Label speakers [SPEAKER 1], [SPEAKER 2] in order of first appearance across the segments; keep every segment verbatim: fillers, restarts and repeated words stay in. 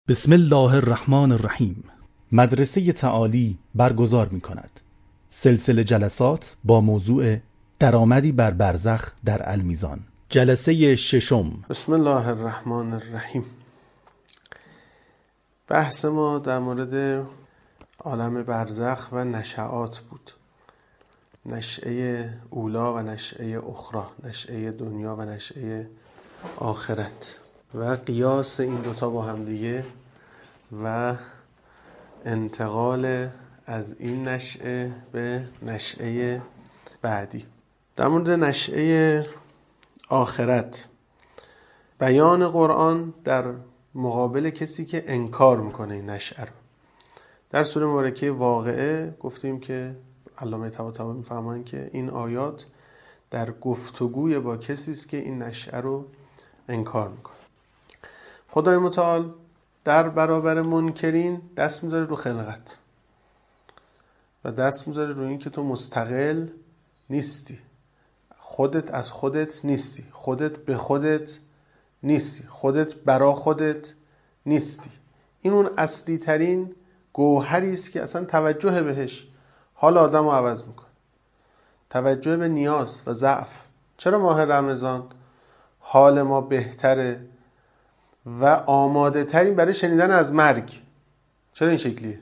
[SPEAKER 1] بسم الله الرحمن الرحیم. مدرسه تعالی برگزار می کند سلسله جلسات با موضوع درآمدی بر برزخ در المیزان. جلسه ششم.
[SPEAKER 2] بسم الله الرحمن الرحیم. بحث ما در مورد عالم برزخ و نشعات بود. نشعه اولا و نشعه اخرى، نشعه دنیا و نشعه آخرت و قیاس این دوتا با هم دیگه و انتقال از این نشعه به نشعه بعدی. در مورد نشعه آخرت، بیان قرآن در مقابل کسی که انکار میکنه این نشعه رو. در سوره مبارکه واقعه گفتیم که علامه طباطبایی میفرمایند که این آیات در گفتگوی با کسی است که این نشعه رو انکار میکنه. خدای متعال در برابر منکرین دست میذاره رو خلقت و دست میذاره رو این که تو مستقل نیستی، خودت از خودت نیستی، خودت به خودت نیستی، خودت برا خودت نیستی. این اون اصلی ترین گوهری است که اصلا توجه بهش حال آدم رو عوض میکنه. توجه به نیاز و ضعف. چرا ماه رمضان حال ما بهتره و آماده ترین برای شنیدن از مرگ؟ چرا این شکلیه؟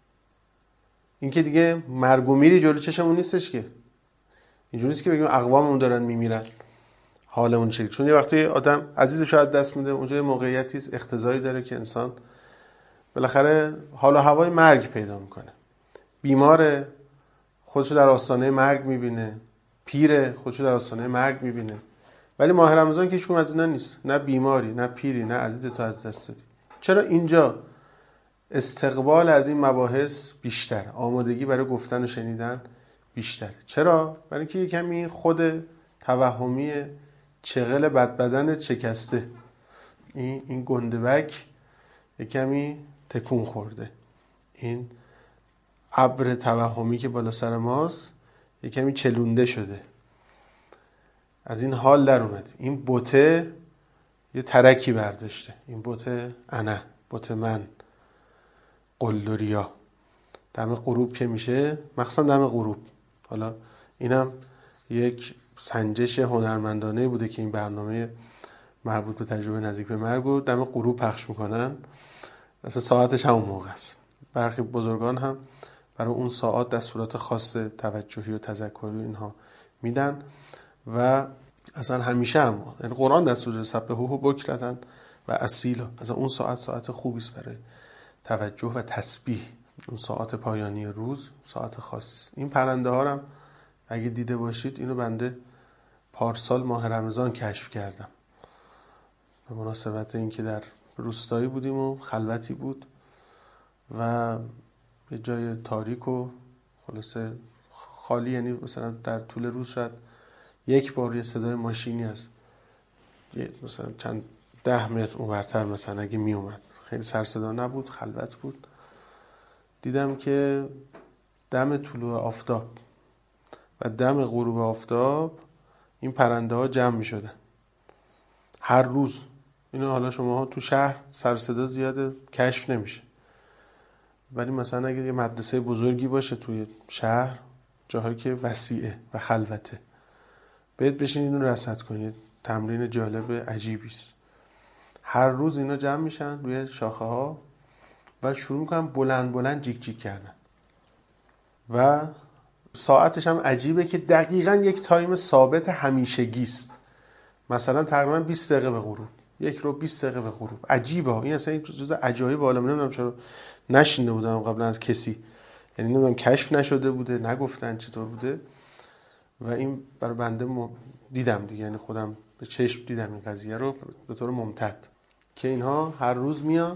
[SPEAKER 2] این که دیگه مرگ و میری جلو چشمون نیستش که. اینجوری نیست که بگیم اقواممون دارن میمیرن حالمون شکل. چون یه وقتی آدم عزیزش شاید دست میده، اونجا یه موقعیتی است اختزایی داره که انسان بالاخره حال و هوای مرگ پیدا میکنه. بیماره، خودشو در آستانه مرگ میبینه، پیره، خودشو در آستانه مرگ میبینه. ولی ماه رمضان که هیچکدوم از اینا نیست، نه بیماری، نه پیری، نه عزیز تو از دست دادی. چرا اینجا استقبال از این مباحث بیشتر، آمادگی برای گفتن و شنیدن بیشتر؟ چرا؟ برای اینکه یه کمی خود توهمی چغل بدبدنت شکسته، این این گندبک یه کمی تکون خورده، این ابر توهمی که بالا سر ماست یه کمی چلونده شده، از این حال در اومد. این بوته یه ترکی برداشته، این بوته انا، بوته من، قلدریا. دم غروب که میشه، مخصوصا دم غروب، حالا اینم یک سنجش هنرمندانه بوده که این برنامه مربوط به تجربه نزدیک به مرگ رو دم غروب پخش میکنن. اصلا ساعتش همون موقع است. برخی بزرگان هم برای اون ساعت دستورات خاص توجهی و تذکری اینها میدن و اصلا همیشه هم یعنی قرآن دستور داده سبحوه بکرة و اصیلا. اصلا اون ساعت ساعت خوبی است برای توجه و تسبیح. اون ساعت پایانی روز ساعت خاصی است. این پرنده ها هم اگه دیده باشید، اینو بنده پارسال ماه رمضان کشف کردم به مناسبت اینکه در روستایی بودیم و خلوتی بود و یه جای تاریک و خلاصه خالی، یعنی مثلا در طول روز شاید یک بار یه صدای ماشینی از یه مثلا چند ده متر اونورتر مثلا اگه می اومد، خیلی سر صدا نبود، خلوت بود. دیدم که دم طلوع آفتاب و دم غروب آفتاب این پرنده ها جمع می شدن هر روز. اینو حالا شما ها تو شهر سر صدا زیاده کشف نمیشه، ولی مثلا اگه یه مدرسه بزرگی باشه توی شهر، جاهایی که وسیعه و خلوته، برید بشینید اینو رصد کنید. تمرین جالب عجیبی است. هر روز اینا جمع میشن روی شاخه ها و شروع میکنن بلند بلند جیک جیک کردن و ساعتش هم عجیبه که دقیقاً یک تایم ثابت همیشگی است. مثلا تقریبا بیست دقیقه به غروب، یک رو بیست دقیقه به غروب. عجیبه. این اصلا یک جزء عجایب عالم. نمیدونم چرا نشینده بودم قبلا از کسی، یعنی نمیدونم کشف نشده بوده، نگفتن چطور بوده و این برای بنده م... دیدم دیگه، یعنی خودم به چشم دیدم این قضیه رو به طور ممتد که اینها هر روز میان،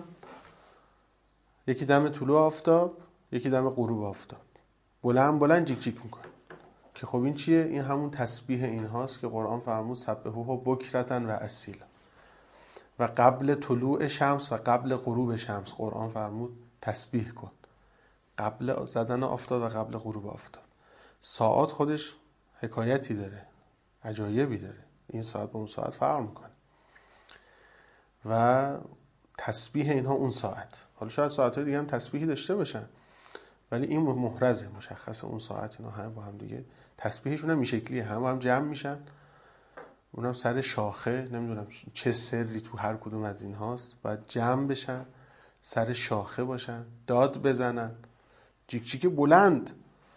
[SPEAKER 2] یکی دم طلوع آفتاب، یکی دم غروب آفتاب، بلند بلند جیک جیک میکنه. که خب این چیه؟ این همون تسبیح اینهاست که قرآن فرمود سبحوه بکرة و اصیلا. و قبل طلوع شمس و قبل غروب شمس قرآن فرمود تسبیح کن، قبل زدن آفتاب و قبل غروب آفتاب. ساعت خودش حکایتی داره، عجایبی داره. این ساعت با اون ساعت فرق میکنه و تسبیح اینها اون ساعت. حالا شاید ساعت‌های دیگه هم تسبیحی داشته باشن، ولی این محرزه، مشخصه اون ساعت اینا هم با هم دیگه تسبیحشون هم این شکلیه، هم با هم جمع میشن، اونم سر شاخه، نمیدونم چه سری تو هر کدوم از این هاست، باید جمع بشن، سر شاخه باشن، داد بزنن، جیک جیک بلند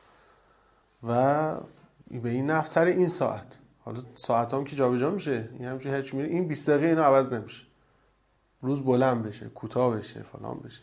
[SPEAKER 2] و به این نحو سر این ساعت. حالا ساعت هم که جا به جا میشه، این همچون هرچی میره این بیست دقیقه اینا عوض نمیشه، روز بلند بشه، کوتاه بشه، فلان بشه.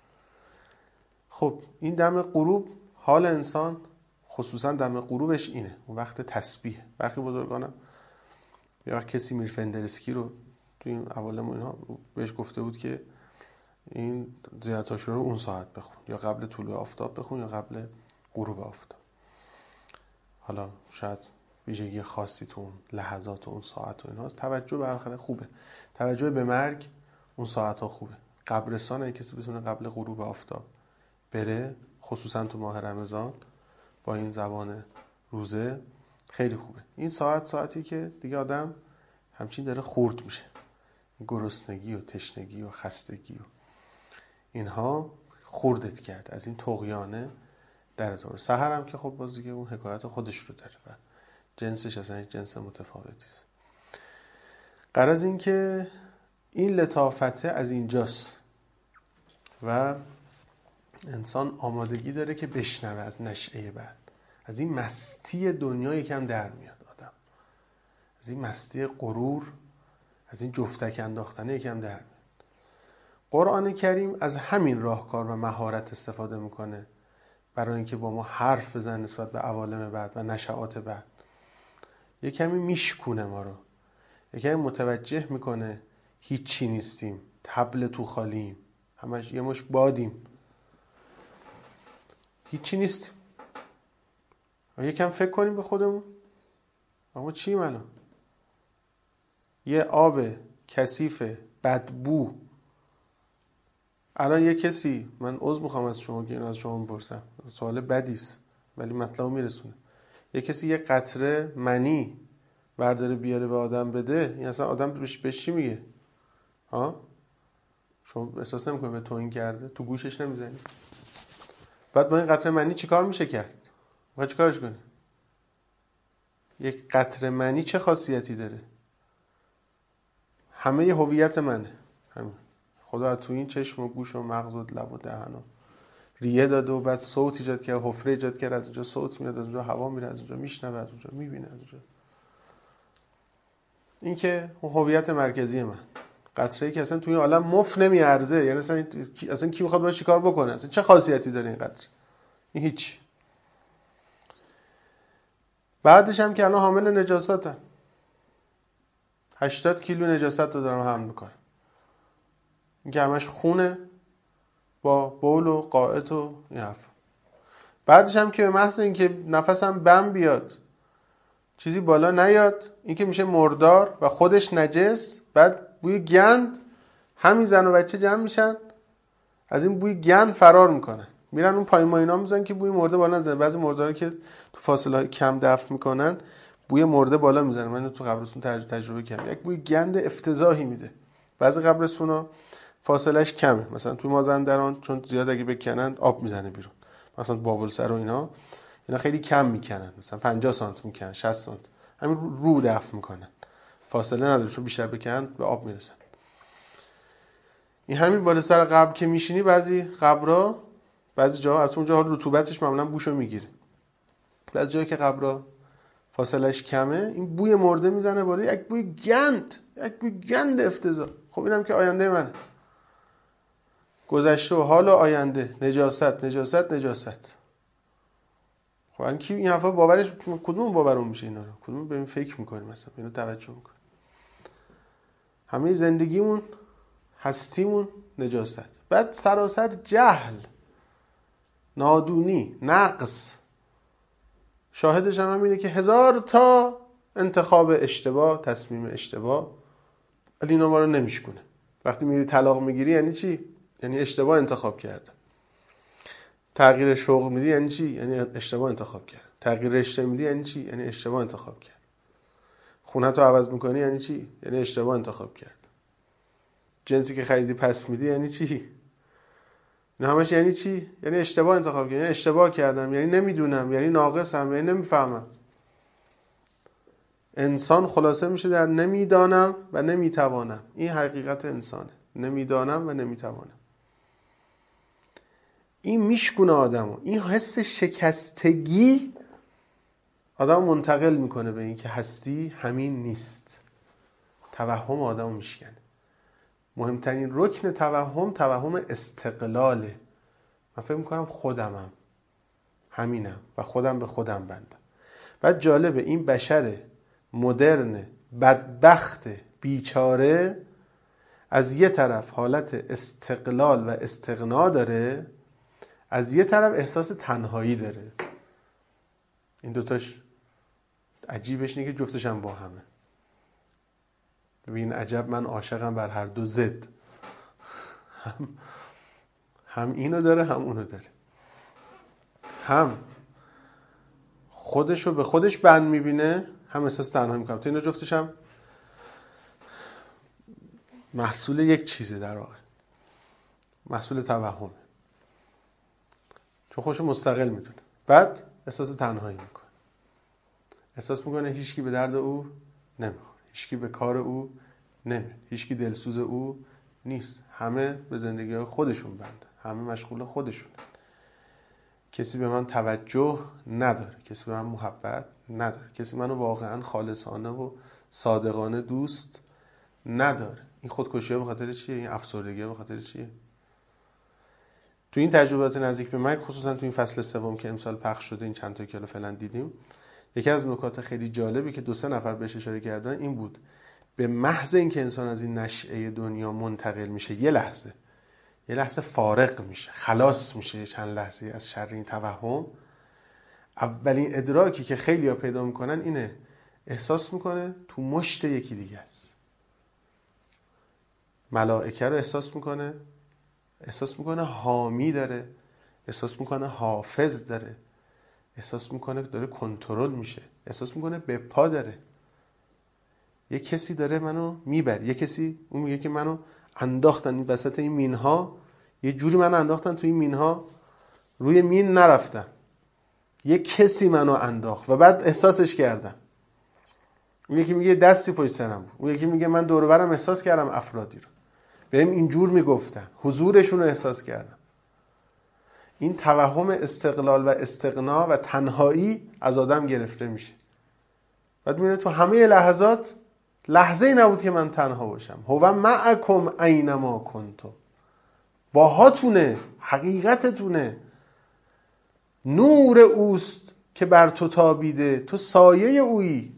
[SPEAKER 2] خب این دم غروب حال انسان خصوصا دم غروبش اینه، اون وقت تسبیح. برخی بزرگانم یا وقت کسی میر فندرسکی رو تو این عوالم و اینها بهش گفته بود که این زیارت‌هاشو رو اون ساعت بخون، یا قبل طلوع آفتاب بخون یا قبل غروب آفتاب. حالا شاید ویژگی خاصی تو اون لحظات و اون ساعت و اینهاست. توجه به آخر خوبه، توجه به مرگ اون ساعت ها خوبه. قبرستان اگه کسی بتونه قبل غروب آفتاب بره، خصوصا تو ماه رمضان با این زبان روزه، خیلی خوبه. این ساعت ساعتی که دیگه آدم همچین داره خورد میشه، گرسنگی و تشنگی و خستگی و اینها خوردت کرد، از این طغیانه در طور. سحر هم که خب باز دیگه اون حکایت خودش رو داره و جنسش اصلا یک جنس متفاوتی است. غرض این که این لطافته از اینجاست و انسان آمادگی داره که بشنوه از نشعه بعد، از این مستی دنیا یکم در میاد آدم، از این مستی غرور، از این جفتک انداختنه یکم در میاد. قرآن کریم از همین راهکار و مهارت استفاده میکنه برای اینکه با ما حرف بزنه نسبت به عوالم بعد و نشعات بعد. یک کمی میشکونه ما رو، یک کمی متوجه میکنه هیچی نیستیم، طبل تو خالیم، همش یه مش بادیم، هیچی نیستیم. یکم فکر کنیم به خودمون، اما چی منو؟ یه آب کثیف بدبو. الان یه کسی، من عذر میخوام از شما که این از شما میپرسم، سوال بدیست ولی مطلب میرسونه، یه کسی یه قطره منی برداره بیاره به آدم بده، این اصلا آدم بهش چی میگه؟ ها؟ شما احساس نمیکنی به تو این کرده؟ تو گوشش نمیزنی؟ بعد با این قطره منی چی کار میشه کرد؟ باید چی کارش کنی؟ یک قطره منی چه خاصیتی داره؟ همه ی هویت منه، همین. خدا تو این چشم و گوش و مغز و لب و دهن و ریه داده و بعد صوت ایجاد کرد، حفره ایجاد کرد، از اونجا صوت میاد، از اونجا هوا میره، از اونجا میشنوه، از اونجا میبینه، از اونجا. این که هویت مرکزی من، قطره‌ای که اصلا توی عالم مف نمیارزه، یعنی اصلا اصلا کی میخواد باهاش چیکار بکنه؟ اصلا چه خاصیتی داره این قطره؟ این هیچ. بعدش هم که الان حامل نجاستن، هشتاد کیلو نجاست رو دارن حمل میکنن، این که همش خونه با بول و قائط و این حرف. بعدش هم که به محض این که نفسم بم بیاد، چیزی بالا نیاد، این که میشه مردار و خودش نجس، بعد بوی گند، همین زن و بچه جمع میشن از این بوی گند فرار میکنن، میرن اون پایین ماینا میزنن که بوی مرده بالا نزنه. بعضی مردارا که تو فاصله های کم دفن میکنن بوی مرده بالا میزنه، من تو قبرستون تجربه کردم، یک بوی گند افتضاحی میده. بعضی قبرستونا فاصلهش کمه، مثلا توی مازندران چون زیاد اگه بکنن آب میزنه بیرون، مثلا بابلسر و اینا اینا خیلی کم میکنن، مثلا پنجاه سانتی میکنن، شصت سانتی، همین رو دفن میکنن، فاصله نداره، چون بیشتر بکنن به آب میرسن. این همین بالا سر قبر که میشینی، بعضی قبرا، بعضی جاها از اونجا رطوبتش معمولا بوشو میگیره، بعضی جایی که قبرا فاصلهش کمه این بوی مرده میزنه بالا، یک بوی گند، یک بوی گند افتضاح. خب اینم که آینده منه، گذشته و حال و آینده، نجاست نجاست نجاست. خب این کی این حرفا باورش، کدوم باورون میشه اینا رو؟ کدوم به این فکر میکنیم مثلا اینو توجه میکنیم؟ همه زندگیمون، هستیمون نجاست. بعد سراسر جهل، نادونی، نقص. شاهدش هم همینه که هزار تا انتخاب اشتباه، تصمیم اشتباه، ولی اینا ما رو نمیشکنه. وقتی میری طلاق میگیری یعنی چی؟ یعنی اشتباه انتخاب کرده. تغییر شغل میدی یعنی چی؟ یعنی اشتباه انتخاب کرد. تغییر رشته میدی یعنی چی؟ یعنی اشتباه انتخاب کرد. خونه‌تو عوض میکنی یعنی چی؟ یعنی اشتباه انتخاب کرد. جنسی که خریدی پس میدی یعنی چی؟ نه همش یعنی چی؟ یعنی اشتباه انتخاب کردم، یعنی اشتباه کردم، یعنی نمیدونم، یعنی ناقصم، یعنی نمیفهمم. انسان خلاصه میشه در نمیدانم و نمیتوانم. این حقیقت انسانه، نمیدانم و نمیتوانم. این میشکونه آدمو. این حس شکستگی آدم منتقل میکنه به این که هستی همین نیست. توهم آدمو میشکنه. مهمترین رکن توهم توهم استقلاله. من فکر میکنم خودمم، همینم و خودم به خودم بندم. بعد جالبه این بشر مدرن بدبخت بیچاره از یه طرف حالت استقلال و استغنا داره، از یه طرف احساس تنهایی داره. این دوتاش عجیبش اینه که جفتش هم با همه. ببین عجب من عاشقم بر هر دو ضد. هم هم اینو داره هم اونو داره. هم خودشو به خودش بند میبینه، هم احساس تنهایی میکنه. تو اینا جفتش هم محصول یک چیزه در واقع. محصول توهمه. چون خودشو مستقل میدونه. بعد احساس تنهایی میکنه. احساس میکنه هیچکی به درد او نمیخوره. هیچکی به کار او نمیاد. هیچکی دلسوز او نیست. همه به زندگی خودشون بنده. همه مشغول خودشون. کسی به من توجه نداره. کسی به من محبت نداره. کسی منو واقعا خالصانه و صادقانه دوست نداره. این خودکشی به خاطر چیه؟ این افسردگی به خاطر چیه؟ تو این تجربات نزدیک به مرگ، خصوصا تو این فصل سوم که امسال پخش شده، این چند تا کلو فعلا دیدیم، یکی از نکات خیلی جالبی که دو سه نفر بهش اشاره کردن این بود: به محض اینکه انسان از این نشأه دنیا منتقل میشه، یه لحظه یه لحظه فارغ میشه، خلاص میشه چند لحظه از شر این توهم، اولین ادراکی که خیلی‌ها پیدا میکنن اینه: احساس میکنه تو مشت یکی دیگه است. ملائکه رو احساس میکنه، احساس میکنه حامی داره، احساس میکنه حافظ داره، احساس میکنه داره کنترل میشه، احساس میکنه به پا داره. یه کسی داره منو میبره، یه کسی اون میگه که منو انداختن این وسط این مینها، یه جوری منو انداختن تو این مینها، روی مین نرفتم، یه کسی منو انداخت و بعد احساسش کردم. اون یکی میگه دستی پشت سرم بود، اون یکی میگه من دور و برم احساس کردم افرادی رو بهم اینجور میگفتن، حضورشون رو احساس کردم. این توهم استقلال و استغنا و تنهایی از آدم گرفته میشه. بعد میبینه تو همه لحظات لحظه ای نبود که من تنها باشم. هو معکم اینما کنتم، باهاتونه، حقیقتتونه، نور اوست که بر تو تابیده، تو سایه اویی.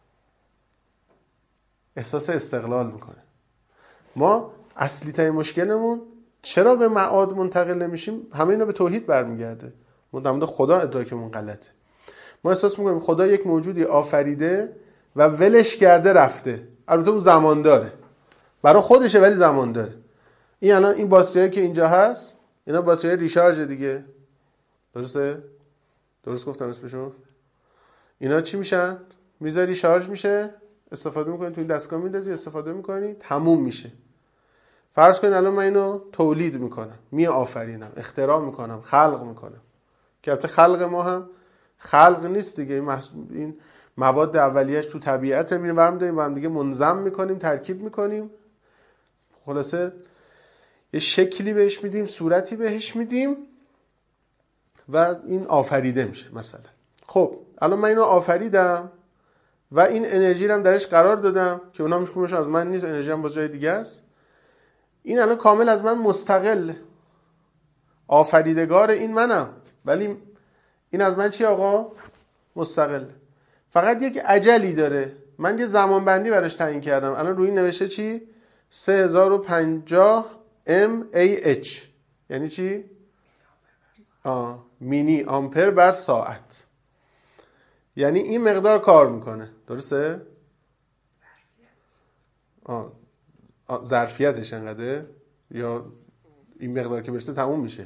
[SPEAKER 2] احساس استقلال میکنه. ما اصلی ترین مشکلمون چرا به معاد منتقل نمیشیم؟ همه اینا به توحید برمیگرده. ما در مورد خدا ادراکمون غلطه. ما احساس میکنیم خدا یک موجودی آفریده و ولش کرده رفته. البته اون زمان داره، برای خودشه ولی زمان داره. این الان این باتریایی که اینجا هست، اینا باتری ریشارژ دیگه، درسته؟ درست گفتم اسمشو؟ اینا چی میشن؟ میذاری شارژ میشه، استفاده میکنی، تو این دستگاه میندازی، استفاده میکنی، تموم میشه. فرض کن الان من اینو تولید میکنم، می آفرینم، اختراع میکنم، خلق میکنم. که البته خلق ما هم خلق نیست دیگه، این, محصول این مواد اولیه‌اش تو طبیعت میبینیم، برام داریم با هم دیگه منظم میکنیم، ترکیب میکنیم، خلاصه یه شکلی بهش میدیم، صورتی بهش میدیم و این آفریده میشه مثلا. خب الان من اینو آفریدم و این انرژی رو هم درش قرار دادم که اونا میشه از من نیست، انرژی هم باز جای دیگه است. این الان کامل از من مستقل، آفریدگار این منم، ولی این از من چی آقا؟ مستقل. فقط یک اجلی داره، من یه زمان بندی براش تعیین کردم. الان روی این نوشته چی؟ سه هزار و پنجاه ام ای اچ، یعنی چی؟ آه. مینی آمپر بر ساعت. یعنی این مقدار کار میکنه، درسته؟ آه. آه. ظرفیتش انقدره یا این مقدار که برسه تموم میشه؟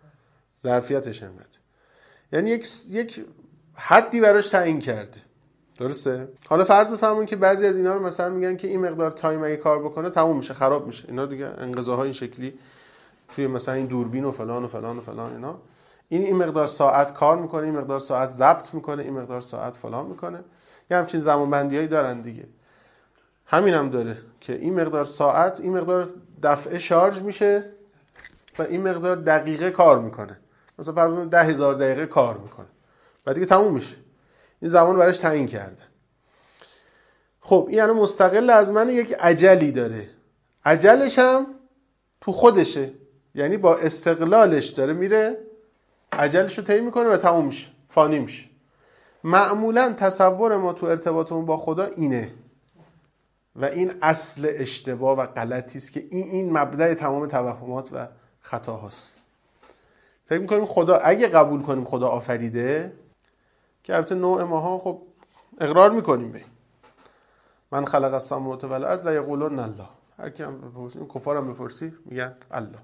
[SPEAKER 2] ظرفیتش انقدر. یعنی یک یک حدی براش تعیین کرده. درسته؟ حالا فرض بفرمایید که بعضی از اینا رو مثلا میگن که این مقدار تایم اگه کار بکنه تموم میشه، خراب میشه. اینا دیگه انقضاهای این شکلی توی مثلا این دوربین و فلان و فلان و فلان اینا، این این مقدار ساعت کار میکنه، این مقدار ساعت ضبط میکنه، این مقدار ساعت فلان میکنه. یه همچین زمانبندیایی دارن دیگه. همین هم داره که این مقدار ساعت این مقدار دفعه شارژ میشه و این مقدار دقیقه کار میکنه. مثلا فرض کنید ده هزار دقیقه کار میکنه، بعد دیگه تموم میشه. این زمان براش تعیین کرده. خب این یعنی مستقل از من یک اجلی داره، اجلش هم تو خودشه، یعنی با استقلالش داره میره اجلش رو تعیین میکنه و تموم میشه، فانی میشه. معمولا تصور ما تو ارتباطمون با خدا اینه و این اصل اشتباه و غلطی است که این این مبدأ تمام توهمات و خطاهاست. فکر میکنیم خدا، اگه قبول کنیم خدا آفریده، که البته نوع ماها خب اقرار میکنیم به این، من خلق السماوات و الارض لا یقولون الله، هر کی هم بپرسی، کفارم بپرسی میگن الله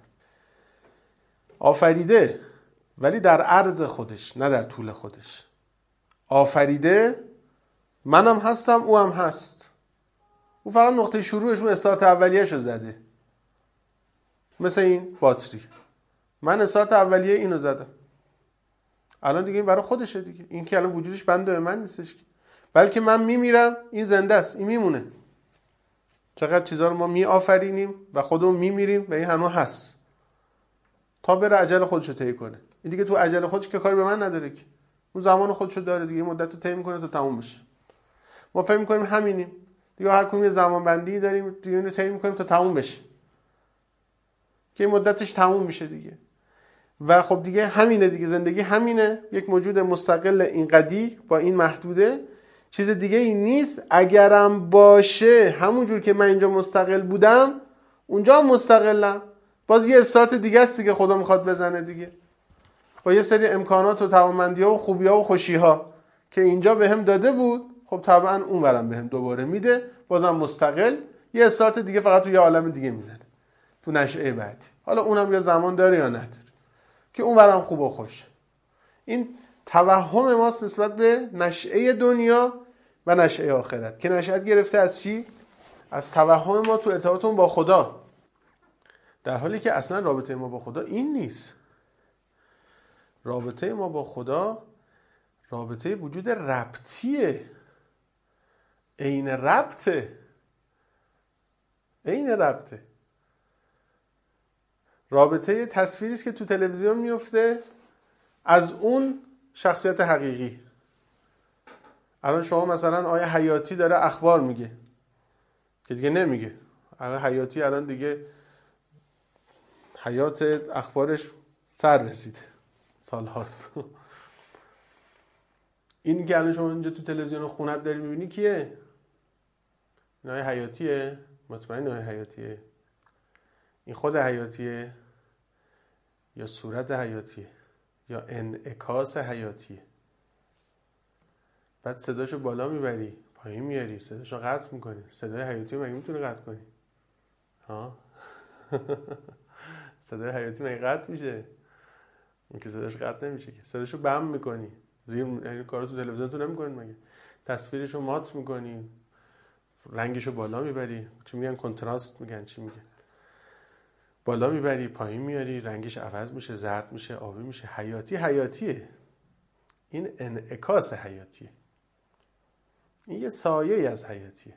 [SPEAKER 2] آفریده، ولی در عرض خودش نه در طول خودش. آفریده، منم هستم او هم هست، او فقط نقطه شروعش اون استارت اولیه‌شو زده. مثل این باتری، من استارت اولیه اینو زدم، الان دیگه این برای خودشه دیگه، این که الان وجودش بنده به من نیستش، بلکه من میمیرم این زنده است، این میمونه. چقدر چیزا رو ما می آفرینیم و خودمون میمیریم و این هنوز هست تا بره اجل خودشو طی کنه. این دیگه تو اجل خودش که کاری به من نداره، که اون زمان خودشو داره دیگه، مدت رو طی میکنه تا تموم بشه. ما فکر میکنیم همینیم دیگه، هر کدوم یه زمان بندی داریم دیگه، اون رو طی میکنیم تا تموم بشه که مدتش تموم میشه دیگه. و خب دیگه همینه دیگه، زندگی همینه، یک موجود مستقل اینقدی با این محدوده، چیز دیگه ای نیست. اگرم باشه همون جور که من اینجا مستقل بودم اونجا هم مستقلم، باز یه استارت دیگه است دیگه خدا میخواد بزنه دیگه، با یه سری امکانات و توانمندی‌ها و خوبی‌ها و خوشی‌ها که اینجا بهم داده بود، خب طبعا اونورم بهم دوباره میده، بازم مستقل یه استارت دیگه فقط تو یه عالم دیگه میزنه، تو نشأه بعدی. حالا اونم یا زمان داره یا نداره که اونورم خوب و خوش. این توهم ماست نسبت به نشأه دنیا و نشأه آخرت که نشأت گرفته از چی؟ از توهم ما تو ارتباطمون با خدا، در حالی که اصلا رابطه ما با خدا این نیست. رابطه ما با خدا رابطه وجود ربطیه، عین ربطه، عین ربطه. رابطه تصویری است که تو تلویزیون میفته از اون شخصیت حقیقی. الان شما مثلا آیه حیاتی داره اخبار میگه که دیگه نمیگه، آیه حیاتی الان دیگه حیات اخبارش سر رسیده، سال هاست. این که الان شما اینجا تو تلویزیون خونت داری میبینی کیه؟ این آیه حیاتیه؟ مطمئن آیه حیاتیه؟ این خود حیاتیه یا صورت حیاتیه یا انعکاس حیاتیه؟ بعد صداشو بالا میبری پایین میاری، صداشو قطع میکنی. صدای حیاتی مگه میتونی قطع کنی؟ ها؟ صدای حیاتی مگه قطع میشه؟ اون که صداش قطع نمیشه که. صداشو بم میکنی، زیر یعنی کارو تو تلویزیون تو نمیکنی مگه؟ تصویرشو مات میکنی، رنگشو بالا میبری، چی میگن کنتراست میگن، چی میگن، بالا میبری پایین میاری، رنگش عوض میشه، زرد میشه، آبی میشه. حیاتی حیاتیه، این انعکاس حیاتیه، این یه سایه از حیاتیه.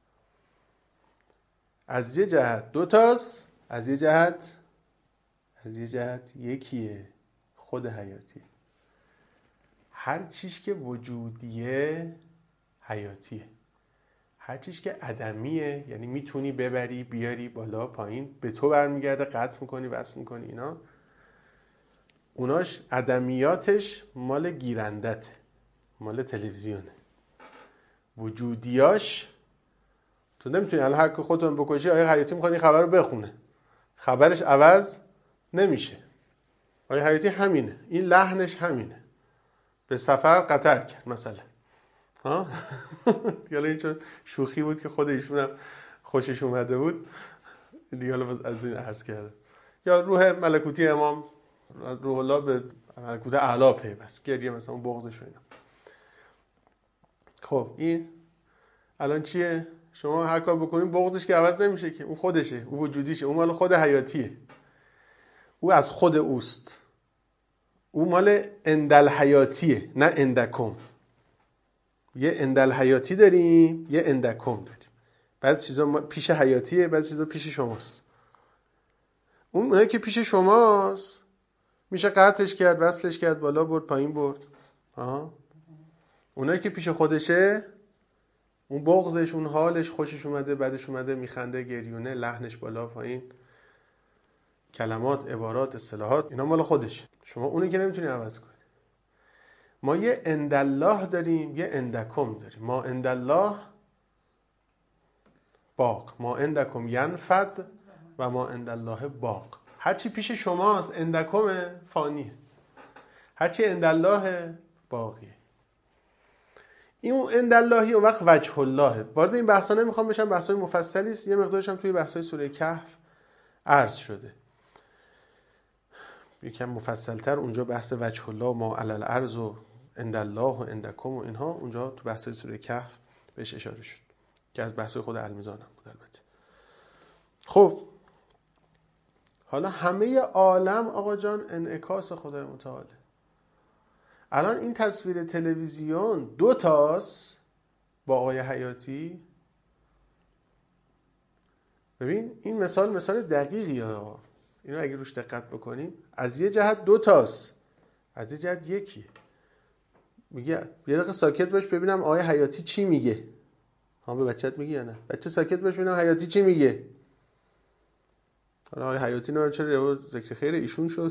[SPEAKER 2] از یه جهت دوتاست، از یه جهت از یه جهت یکیه، خود حیاتیه. هر چیز که وجودیه حیاتیه، هر چیز که عدمیه یعنی میتونی ببری بیاری بالا پایین، به تو برمیگرده، قطع میکنی وصل میکنی، اینا اوناش عدمیاتش مال گیرندته، مال تلویزیونه. وجودیاش تو نمیتونی الان هر که خودتون بکشی آیه حیاتی میخواد این خبر رو بخونه، خبرش عوض نمیشه. آیه حیاتی همینه، این لحنش همینه، به سفر قطر کرد مثلا، ها دیگه این چون شوخی بود که خود ایشون هم خوشش اومده بود دیگه، حالا از این عرض کرده. یا روح ملکوتی امام روح الله به ملکوت اعلی پیوست، گریه مثلا بغضش و اینا. خب خب این الان چیه؟ شما هر کار بکنید بغضش که عوض نمیشه که، اون خودشه، اون وجودیشه، اون مال خود حیاتیه، او از خود اوست، اون مال اندل حیاتیه نه اندکم. یه اندل حیاتی داریم یه اندکم داریم. بعضی چیزا پیش حیاتیه، بعضی چیزا پیش شماست. اون اونایی که پیش شماست میشه قطعش کرد، وصلش کرد، بالا برد پایین برد. آها. اونایی که پیش خودشه، اون بغضش، اون حالش، خوشش اومده بدش اومده، میخنده، گریونه، لحنش بالا پایین، کلمات، عبارات، اصطلاحات، اینا مال خودشه. شما اونی که نمیتونی عوض کنی. ما یه اندالله داریم یه اندکم داریم. ما اندالله باق، ما اندکم ینفد و ما اندالله باق. هرچی پیش شماست اندکم فانیه، هرچی اندالله باقیه. این انداللهی اون وقت وجه الله. وارد این بحثا نمیخوام بشم، بحثای مفصلی است، یه مقدارش هم توی بحثای سوره کهف عرض شده، یکم مفصل‌تر اونجا بحث وجه الله و ما علی الارض و اندالله و اندکم و اینها اونجا تو بحثای سوره کهف بهش اشاره شد که از بحثای خود المیزان هم بود البته. خب حالا همه عالم آقا جان انعکاس خدای متعاله. الان این تصویر تلویزیون دو تاست با آقای حیاتی. ببین این مثال مثال دقیقیه ها، اینو اگه روش دقت بکنیم از یه جهت دو تاست، از یه جهت یکیه. میگه یه دقیقه ساکت باش ببینم آقای حیاتی چی میگه. ها به بچت میگی یا نه؟ بچه ساکت باش ببینم حیاتی چی میگه. حالا آقای حیاتی نه چرا ذکر خیر ایشون شد؟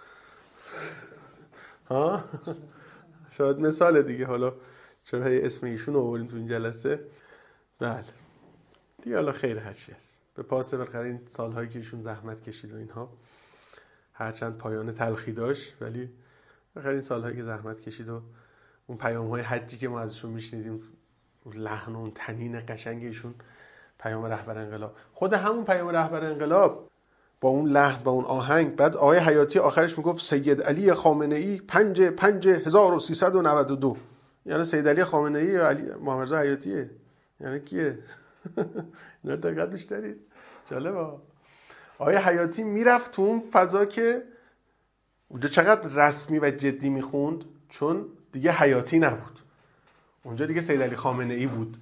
[SPEAKER 2] ها شاید مثال دیگه، حالا چرا اسم ایشون رو آوردیم تو این جلسه. بله دیگه حالا خیر هرچی هست. به پاس بالاخره این سالهایی که ایشون زحمت کشید و اینها، هرچند پایان تلخی داشت ولی بالاخره این سالهایی که زحمت کشید و اون پیام‌های حجی که ما ازشون میشنیدیم، اون لحن و اون طنین قشنگ ایشون، پیام رهبر انقلاب، خود همون پیام رهبر انقلاب با اون لحن با اون آهنگ. بعد آقای حیاتی آخرش میگفت سید علی خامنه‌ای پنج پنج هزار و سیصد و نود و دو. یعنی سید علی خامنه‌ای یا علی محمد رضا حیاتیه؟ یعنی کیه؟ اینا دقت بیشترید. جالبه. آقای حیاتی میرفت تو اون فضا که اونجا چقدر رسمی و جدی میخوند، چون دیگه حیاتی نبود اونجا، دیگه سید علی خامنه‌ای بود.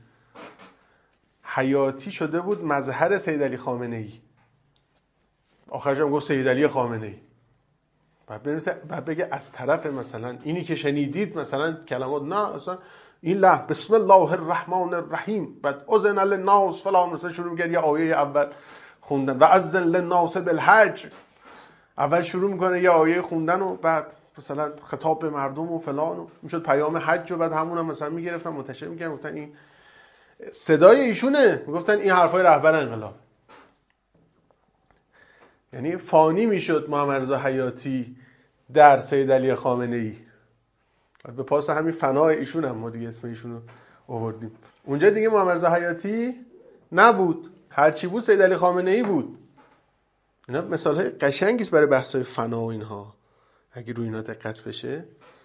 [SPEAKER 2] حیاتی شده بود مظهر سید علی خامنه‌ای. آخرش هم گفت سید علی خامنه‌ای. بعد بنویسه، بعد بگه از طرف مثلا اینی که شنیدید مثلا کلمات، نه اصلا این لحن بسم الله الرحمن الرحیم، بعد اذن للناس فلان، مثلا شروع می‌کنه یه آیه اول خوندن و اذن للناس بالحج، اول شروع میکنه یه آیه خوندن و بعد مثلا خطاب به مردم و فلان و میشد پیام حج و بعد همون هم مثلا میگرفتن منتشر میکردن، گفتن این صدای ایشونه، میگفتن این حرفای رهبر انقلاب. یعنی فانی میشد محمد رضا حیاتی در سید علی خامنه‌ای. به پاس همین فنای ایشون هم ما دیگه اسم ایشون رو آوردیم. اونجا دیگه محمد رضا حیاتی نبود، هرچی بود سید علی خامنه‌ای بود. اینا مثال‌های قشنگی است برای بحث‌های فنا و اینها، اگه روی اینا دقت بشه.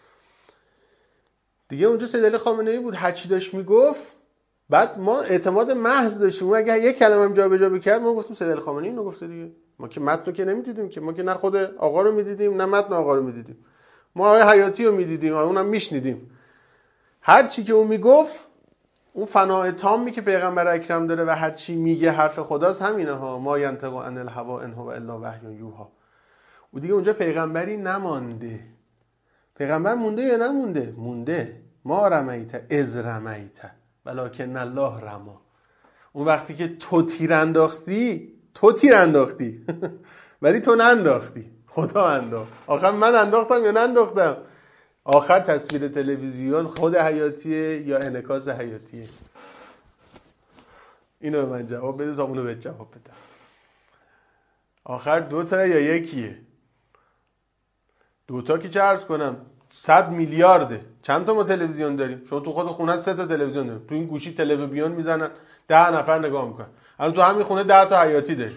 [SPEAKER 2] دیگه اونجا سید علی خامنه‌ای بود، هر چی داشت میگفت، بعد ما اعتماد محض داشتیم. اگه یک کلمه هم جابجا بکرد ما گفتیم سید علی خامنه‌ای اینو گفته دیگه. ما که متن رو که نمیدیدیم که، ما که نه خود آقا رو میدیدیم نه متن آقا رو میدیدیم، ما آقای حیاتی رو میدیدیم، اونم میشنیدیم. هر چی که اون میگفت، اون فناء تامی که پیغمبر اکرم داره و هر چی میگه حرف خداست، همینه ها، ما ینطق عن الهوا ان هو الا وحی یوحی. و دیگه اونجا پیغمبری نمانده. پیغمبر مونده یا نمونده؟ مونده. ما رمیت از رمیت ولکن الله رما. اون وقتی که تو تیر انداختی، تو تیر انداختی ولی تو ننداختی، خدا انداخت. آخر من انداختم یا ننداختم؟ آخر تصویر تلویزیون خود حیاتیه یا انعکاس حیاتیه؟ اینو من جواب بده تا اونو به جواب بدم. آخر دوتا یا یکیه؟ دوتا که چه عرض کنم، صد میلیارده. چند تا ما تلویزیون داریم؟ شما تو خود خونه سه تا تلویزیون داریم، تو این گوشی تلویزیون میزنن ده نفر نگاه میکنن. الان تو همین خونه ده تا حیاتی داریم.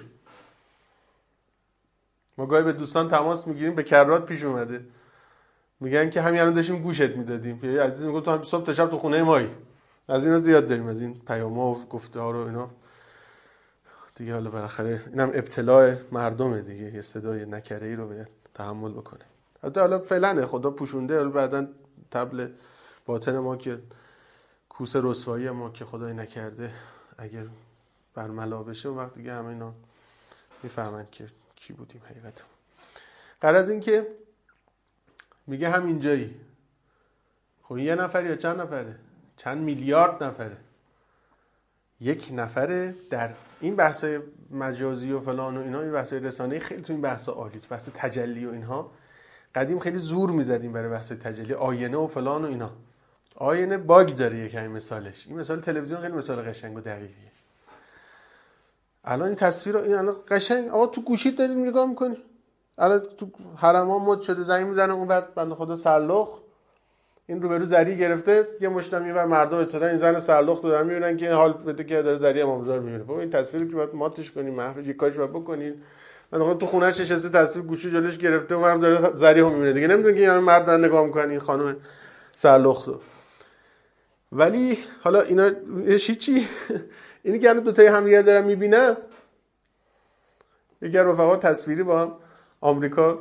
[SPEAKER 2] ما گاهی به دوستان تماس میگیریم، به کرات پیش اومده، میگن که همین الان داشتیم گوشت میدادیم، یه عزیز میگه تو هم صبح تا شب تو خونه مایی، از اینا زیاد داریم، از این پیام‌ها و گفته‌ها رو اینا دیگه. حالا بالاخره اینم ابتلاع مردمه دیگه، یه صدای نکره‌ای رو باید تحمل بکنه. حتی حالا فعلا خدا پوشونده، حالا بعداً طبل باطن ما که کوس رسوایی ما که خدای نکرده اگر برملا بشه، اون وقت دیگه همه اینا میفهمن که کی بودیم حقیقتا. غرض این که میگه همینجایی. خب یه نفر یا چند نفره؟ چند میلیارد نفره. یک نفره در این بحث مجازی و فلان و اینا، این بحث رسانه‌ای خیلی تو این بحث عالیه، بحث تجلی و اینها. قدیم خیلی زور میزدیم برای بحث تجلی، آینه و فلان و اینا. آینه باگ داره یک همین مثالش. این مثال تلویزیون خیلی مثال قشنگ و دقیقیه. الان این تصویر این الان قشنگ آقا تو گوشیت دارید نگاه میکنی. الان تو حرما مد شده، زنگ میزنه اون ور بنده خدا سرلخ، این رو به رو زری گرفته، یه مشتم اینور مردم اصلا این زن سرلخت رو دارن میبینن که حال بده که داره زری امامزاده میبینه. بابا این تصویری که باید ماتش کنین، محو یه کاریش باید بکنین. من خودم تو خونه‌اش نشسته، تصویر گوشی جلوش گرفته، اونم داره زری هم میبینه دیگه، نمیدونه که این مرد داره نگاه میکنن این خانم سرلخت رو. ولی حالا اینا هیچی اینی که الان دو تای هم دیگه دارن میبینن. یکی از رفقا تصویری با هم آمریکا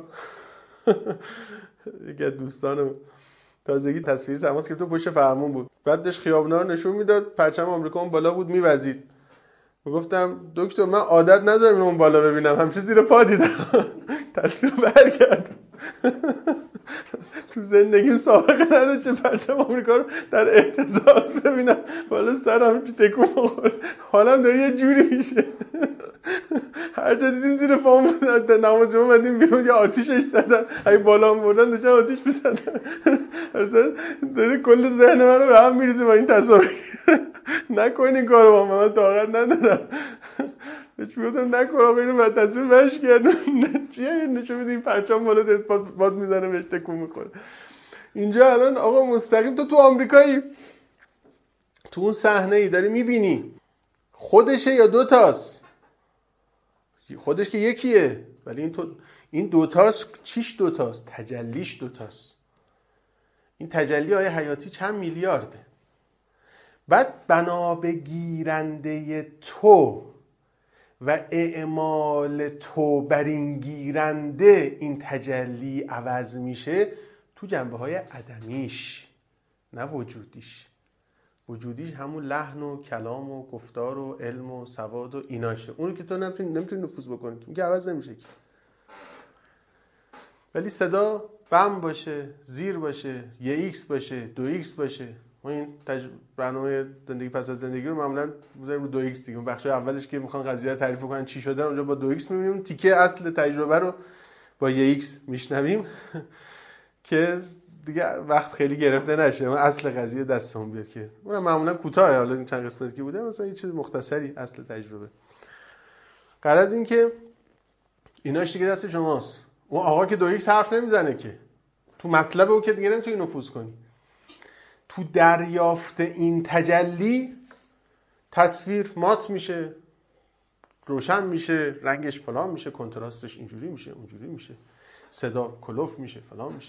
[SPEAKER 2] یکی از دوستانم تازگی تصویری تماس گرفت، پشت فرمون بود، بعد داشت خیابونا رو نشون میداد، پرچم آمریکا اون بالا بود میوزید. میگفتم دکتر من عادت ندارم اون بالا ببینم، همیشه زیر پا دیدم. تصویر برگردم. تو زندگیم سابقه نداشت پرچم آمریکا رو در اهتزاز ببینم، بالا سرم تکون بخوره، حالم داره یه جوری میشه. هر جا دیدیم زیر پام بود، نماز جمعه اومدیم بیرون یه آتیشش زدن، اگه بالا هم بردن داشتن آتیش می‌زدن. اصلا داره کل ذهن من رو به هم میریزه با این تصاویر. نکنین این کارو، با من طاقت ندارم. بهش گفتم نکن آقا اینو بعد تصویر برش گردون. چیه نشون میدی این پرچم بالا داره باد میزنه بهش تکون میخوره. اینجا الان آقا مستقیم تو تو آمریکایی، تو اون صحنه ای داری میبینی خودشه یا دوتاست؟ خودش که یکیه، ولی این تو این دوتاست. چیش دوتاست؟ تجلیش دوتاست. این تجلی های حیاتی چند میلیارده. بعد بنا به گیرنده تو و اعمال تو بر این گیرنده این تجلی عوض میشه تو جنبه های عدمیش، نه وجودیش. وجودیش همون لحن و کلام و گفتار و علم و سواد و ایناشه، اونو که تو نمیتونی نمیتونی نفوذ بکنی، اون که عوض نمیشه که. ولی صدا بم باشه، زیر باشه، یه ایکس باشه، دو ایکس باشه. ما این تج... برنامه زندگی پس از زندگی رو معمولا میذاریم رو دو ایکس دیگه. اون بخش اولش که میخوان قضیه رو تعریف کنن چی شده، اونجا با دو ایکس میبینیم، تیکه اصل تجربه رو با یه ایکس میشنویم که دیگه وقت خیلی گرفته نشه، ما اصل قضیه دستمون بیاد که اونم معمولا کوتاه. حالا این چند قسمتی که بوده مثلا یه چیز مختصری اصل تجربه. غرض این که ایناش دیگه دست شماست. اون آقا که دو ایکس حرف نمیزنه که، تو مطلب او که دیگه نمیتونی نفوذ کنی. تو دریافت این تجلی تصویر مات میشه، روشن میشه، رنگش فلان میشه، کنتراستش اینجوری میشه، اونجوری میشه، صدا کلوف میشه، فلان میشه.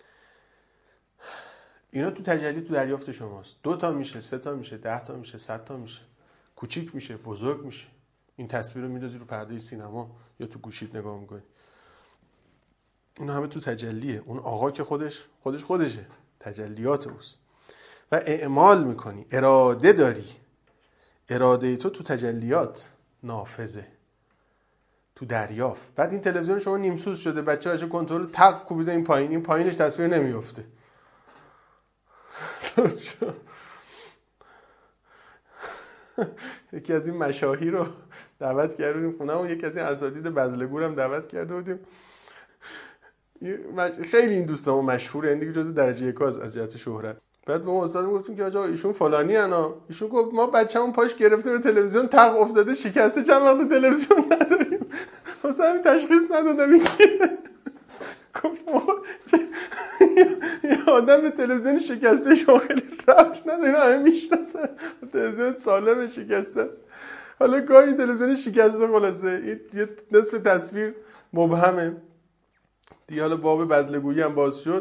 [SPEAKER 2] اینا تو تجلی تو دریافت شماست. دو تا میشه، سه تا میشه، ده تا میشه، صد تا میشه، کوچیک میشه، بزرگ میشه. این تصویر رو میدازی رو پرده سینما یا تو گوشیت نگاه میکنی. این همه تو تجلیه. اون آقا که خودش خودش خودشه، تجلیات اوست. و اعمال میکنی، اراده داری. اراده تو تو تجلیات نافذه، تو دریافت. بعد این تلویزیون شما نیمسوز شده، بچه‌هاش کنترل تق کوبیده این پایین، این پایینش تصویر نمیفته. درست شد. یکی از این مشاهیر رو دعوت کردیم خونه و یکی از این اساتید بزلگور هم دعوت کرده بودیم. خیلی این دوستامون مشهوره، این دیگه جزو درجه یک از جهت شهرت. بعد به اون استاد گفتیم که آقا ایشون فلانی انا، ایشون گفت ما بچه‌مون پاش گرفته به تلویزیون تق افتاده شکسته، چند وقت تلویزیون نداریم. واسه همین تشخیص ندادم این که گفتم یه آدم به تلویزیون شکسته شما خیلی ربط نداره، اینا همه میشناسن تلویزیون سالم شکسته است. حالا گاهی تلویزیون شکسته خلاصه یه نصف تصویر مبهمه دیگه. حالا باب بزلگویی هم باز شد،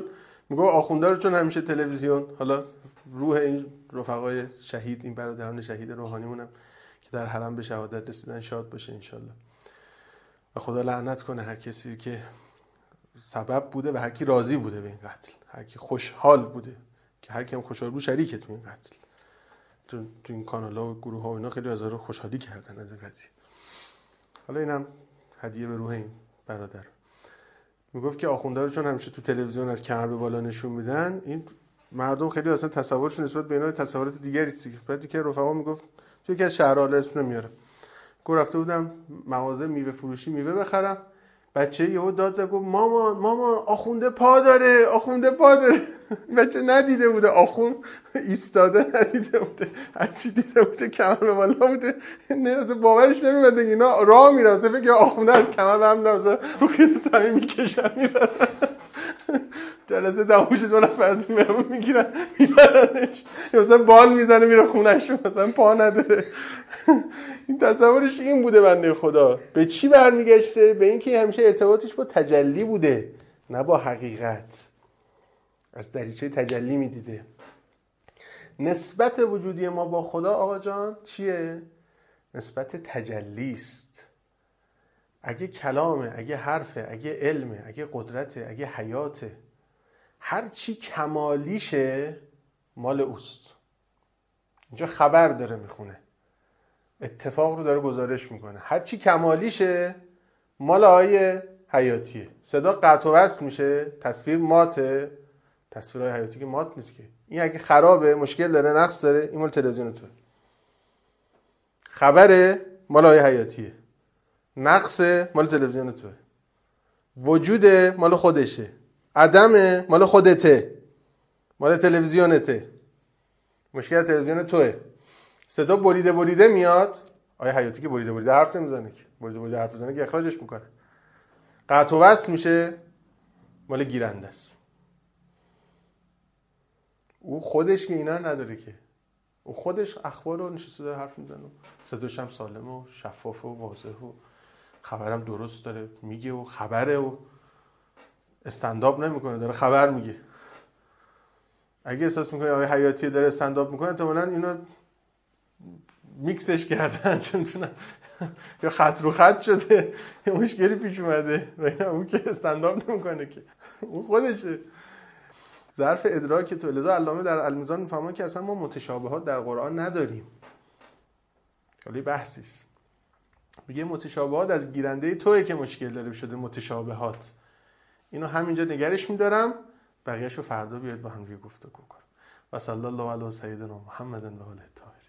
[SPEAKER 2] میگه آخونده رو چون همیشه تلویزیون، حالا روح این رفقای شهید، این برادران شهید روحانیمونم که در حرم به شهادت رسیدن شاد باشه انشالله. و خدا لعنت کنه هر کسی که سبب بوده و هر کی راضی بوده به این قتل، هر کی خوشحال بوده که هر کی هم خوشحال بود شریکه تو این قتل. تو تو این کانال‌ها و گروه‌ها و اینا خیلی هزار خوشحالی کردن از این قضیه. حالا اینم هدیه به روح این برادر. میگفت که آخونده رو چون همیشه تو تلویزیون از کمر به بالا نشون میدن، این مردم خیلی اصلا تصورشون نسبت به اینا تصورات دیگری است. بعد که رفقا میگفت تو یکی از شهرها اسم نمیارم، گفت رفته بودم مغازه میوه فروشی میوه بخرم، بچه یهو داد زد گفت مامان مامان آخونده پا داره، آخونده پا داره. بچه ندیده بوده آخون ایستاده، ندیده بوده، هرچی دیده بوده کمر به بالا بوده. نه باورش نمیاد اینا راه میرن مثلا فکر آخونده از کمر به هم نمیاد رو کسی تامین میکشن میبرن. جلسه تموم شد دو نفر از مهمون میگیرن میبرنش، مثلا بال میزنه میره خونه‌شون، مثلا پا نداره. این تصورش این بوده بنده خدا. به چی برمیگشته؟ به اینکه همیشه ارتباطش با تجلی بوده نه با حقیقت، از دریچه تجلی میدیده. نسبت وجودی ما با خدا آقا جان چیه؟ نسبت تجلی است. اگه کلامه، اگه حرفه، اگه علمه، اگه قدرته، اگه حیاته، هر چی کمالیشه مال اوست. اینجا خبر داره میخونه، اتفاق رو داره گزارش میکنه. هر چی کمالیشه مال آیه حیاتیه. صدا قطع و وصل میشه، تصویر ماته، تصویرهای حیاتی که مات نیست که. این اگه خرابه، مشکل داره، نقص داره، این مال تلویزیون توه. خبره مال آیه حیاتیه، نقص مال تلویزیون توه، وجود مال خودشه، عدم مال خودته، مال تلویزیونته. مشکل تلویزیون توه. صدا بریده بریده میاد، آیه حیاتی که بریده بریده حرف نمیزنه که، بریده بریده حرف بزنه که اخراجش میکنه. قطع و وصل میشه مال گیرنده است. او خودش که اینا نداره که، او خودش اخبار رو نشسته داره حرف میزنه، صداش هم سالم و شفاف و واضح و خبرم درست داره میگه و خبره و استنداپ نمیکنه، داره خبر میگه. اگه احساس میکنه آیه حیاتی داره استنداپ میکنه، احتمالاً اینا میکسش کردن، چه میتونم یا خط رو خط شده، یه مشکلی پیش اومده و اینا. اون که استنداپ نمیکنه که، اون خودشه. ظرف ادراک تو. لذا علامه در المیزان میفهمه که اصلا ما متشابهات در قرآن نداریم. خیلی بحثی است. میگه متشابهات از گیرنده توئه که مشکل داره شده متشابهات. اینو همینجا نگرش میدارم، بقیه‌شو فردا بیاد با هم دیگه گفتگو کنیم. و صلی الله علی سیدنا محمد و آله الطاهرین.